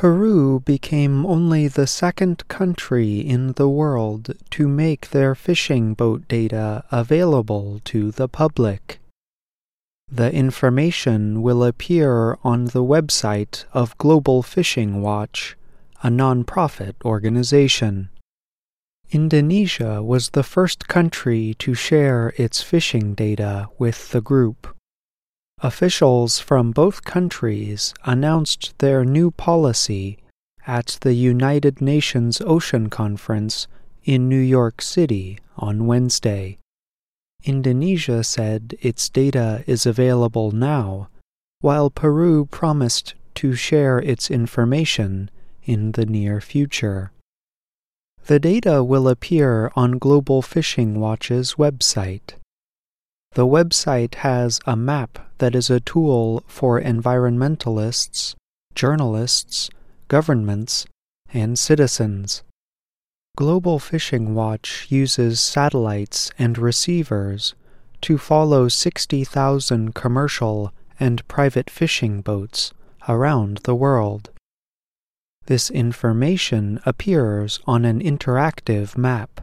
Peru became only the second country in the world to make their fishing boat data available to the public. The information will appear on the website of Global Fishing Watch, a non-profit organization. Indonesia was the first country to share its fishing data with the group. Officials from both countries announced their new policy at the United Nations Ocean Conference in New York City on Wednesday. Indonesia said its data is available now, while Peru promised to share its information in the near future. The data will appear on Global Fishing Watch's website. The website has a map that is a tool for environmentalists, journalists, governments, and citizens. Global Fishing Watch uses satellites and receivers to follow 60,000 commercial and private fishing boats around the world. This information appears on an interactive map.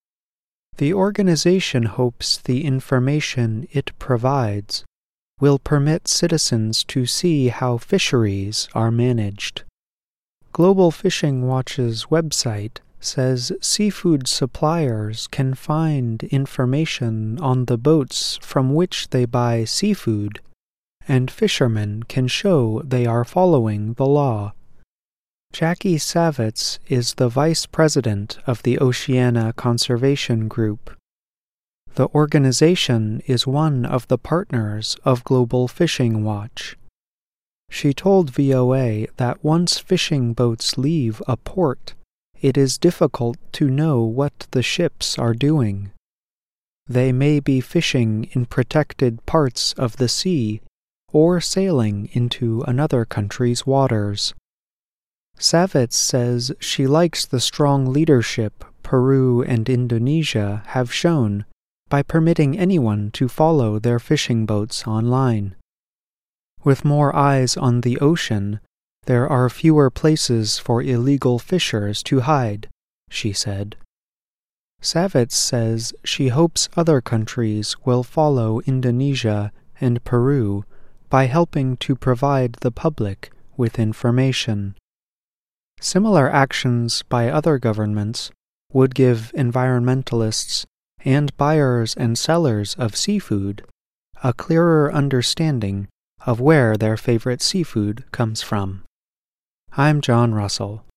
The organization hopes the information it provides will permit citizens to see how fisheries are managed. Global Fishing Watch's website says seafood suppliers can find information on the boats from which they buy seafood, and fishermen can show they are following the law. Jackie Savitz is the vice president of the Oceania Conservation Group. The organization is one of the partners of Global Fishing Watch. She told VOA that once fishing boats leave a port, it is difficult to know what the ships are doing. They may be fishing in protected parts of the sea or sailing into another country's waters. Savitz says she likes the strong leadership Peru and Indonesia have shown by permitting anyone to follow their fishing boats online. With more eyes on the ocean, there are fewer places for illegal fishers to hide, she said. Savitz says she hopes other countries will follow Indonesia and Peru by helping to provide the public with information. Similar actions by other governments would give environmentalists and buyers and sellers of seafood a clearer understanding of where their favorite seafood comes from. I'm John Russell.